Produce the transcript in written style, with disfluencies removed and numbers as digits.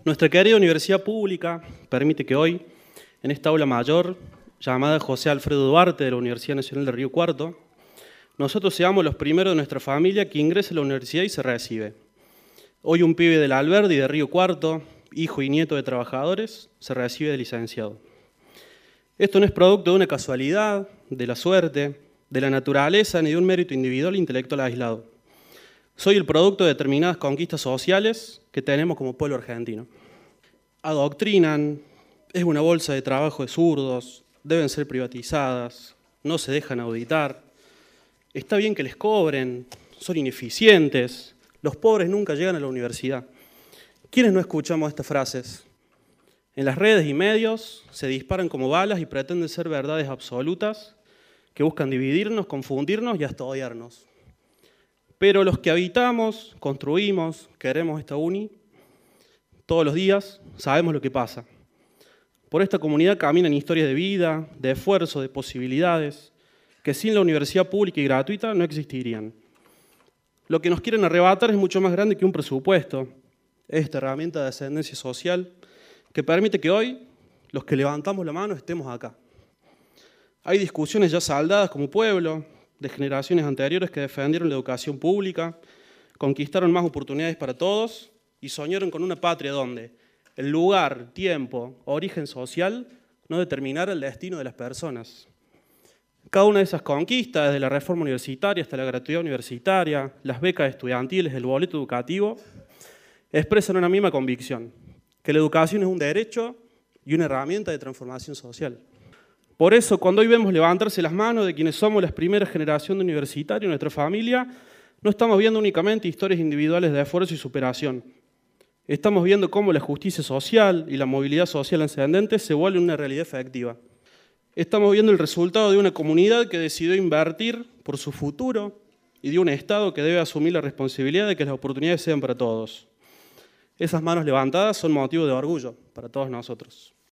Nuestra querida universidad pública permite que hoy, en esta aula mayor, llamada José Alfredo Duarte de la Universidad Nacional de Río Cuarto, nosotros seamos los primeros de nuestra familia que ingrese a la universidad y se recibe. Hoy un pibe del Alberdi de Río Cuarto, hijo y nieto de trabajadores, se recibe de licenciado. Esto no es producto de una casualidad, de la suerte, de la naturaleza, ni de un mérito individual e intelectual aislado. Soy el producto de determinadas conquistas sociales que tenemos como pueblo argentino. Adoctrinan, es una bolsa de trabajo de zurdos, deben ser privatizadas, no se dejan auditar, está bien que les cobren, son ineficientes, los pobres nunca llegan a la universidad. ¿Quiénes no escuchamos estas frases? En las redes y medios se disparan como balas y pretenden ser verdades absolutas que buscan dividirnos, confundirnos y hasta odiarnos. Pero los que habitamos, construimos, queremos esta uni, todos los días sabemos lo que pasa. Por esta comunidad caminan historias de vida, de esfuerzo, de posibilidades, que sin la universidad pública y gratuita no existirían. Lo que nos quieren arrebatar es mucho más grande que un presupuesto. Es esta herramienta de ascendencia social que permite que hoy, los que levantamos la mano, estemos acá. Hay discusiones ya saldadas como pueblo, de generaciones anteriores que defendieron la educación pública, conquistaron más oportunidades para todos y soñaron con una patria donde el lugar, tiempo, origen social no determinara el destino de las personas. Cada una de esas conquistas, desde la reforma universitaria hasta la gratuidad universitaria, las becas estudiantiles, el boleto educativo, expresan una misma convicción, que la educación es un derecho y una herramienta de transformación social. Por eso, cuando hoy vemos levantarse las manos de quienes somos las primeras generaciones de universitarios en nuestra familia, no estamos viendo únicamente historias individuales de esfuerzo y superación. Estamos viendo cómo la justicia social y la movilidad social ascendente se vuelven una realidad efectiva. Estamos viendo el resultado de una comunidad que decidió invertir por su futuro y de un Estado que debe asumir la responsabilidad de que las oportunidades sean para todos. Esas manos levantadas son motivo de orgullo para todos nosotros.